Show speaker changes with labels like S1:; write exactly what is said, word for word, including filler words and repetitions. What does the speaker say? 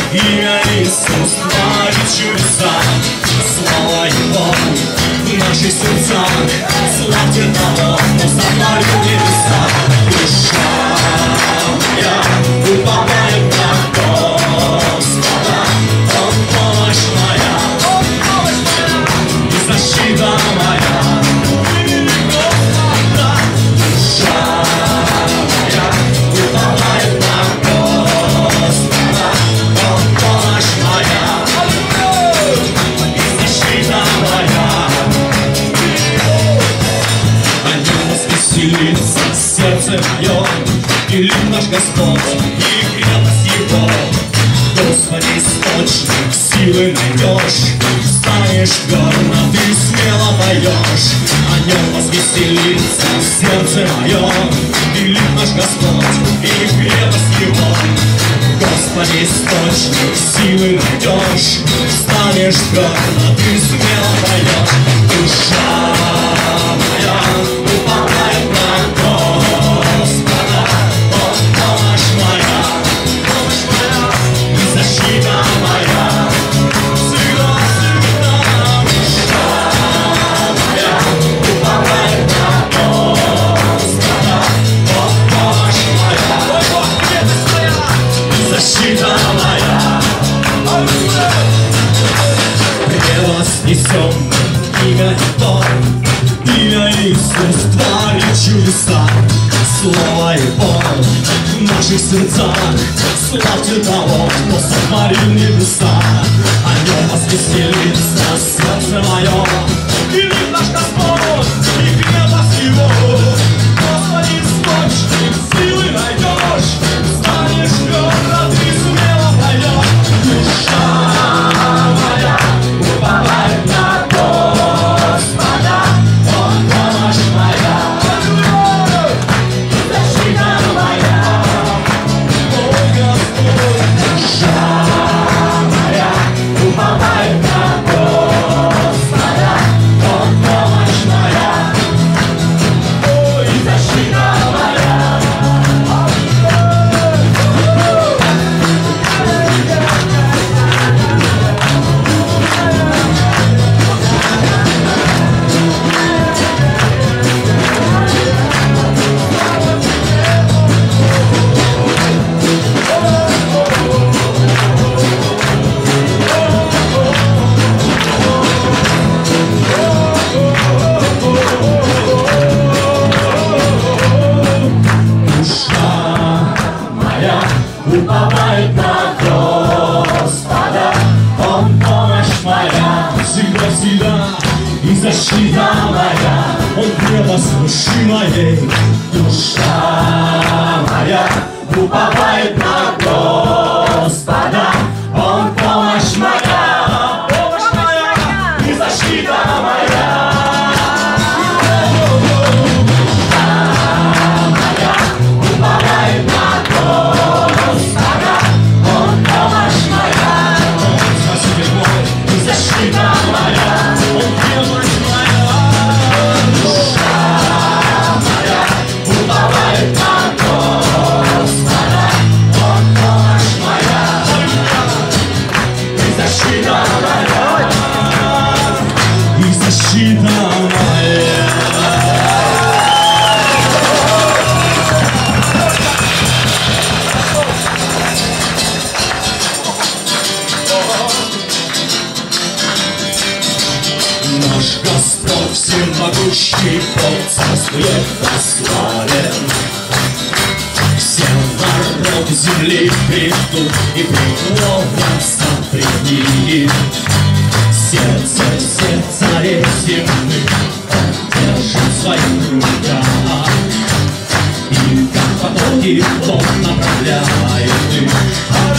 S1: Имя Иисус творит чудеса, слава Его в наших сердцах. Славьте того, кто сотворил небеса. Душа моя уповает на Господа, Он помощь моя и защита моя. Душа моя уповает на Господа, Он помощь моя и защита моя. О нем возвеселится сердце мое, велик наш Господь и крепость Его. Господи, источник силы найдешь, станешь твердо, ты смело поешь. О нем возвеселится сердце мое, велик наш Господь и крепость Его. Господи, источник силы найдешь, станешь твердо, ты смело поешь. Душа моя уповает на Господа, Он помощь моя, помощь моя и защита моя. Всегда, всегда. Душа моя уповает на Господа, Он помощь моя, крепость моя и защита моя. Превознесем имя Его, имя Иисус творит чудеса, слава Его в наших сердцах. Славьте того, кто сотворил небеса. О нем возвеселится сердце мое, велик наш Господь и крепость Его. Господи, источник силы найдешь, станешь твердо, ты смело поешь. Душа моя уповает на Господа, Он помощь моя, защита моя. О, Господь, душа моя уповает на Господа, Он помощь моя, о, и защита моя. Душа моя уповает на Господа, Он помощь моя, всегда, всегда и защита моя. Он крепость души моей. Душа моя уповает на Господа, Он помощь моя, помощь моя и защита моя. Уповает на Господа, Он помощь моя, Он спаситель мой и защита моя, Он крепость моя. Душа моя уповает на Господа, Он помощь моя и защита моя, и защита моя. Наш Господь всемогущий, Бог царствует прославлен. Все народы земли придут и преклонятся пред Ним. Сердце всех царей земных Он держит в своих руках, и как потоки Он направляет их.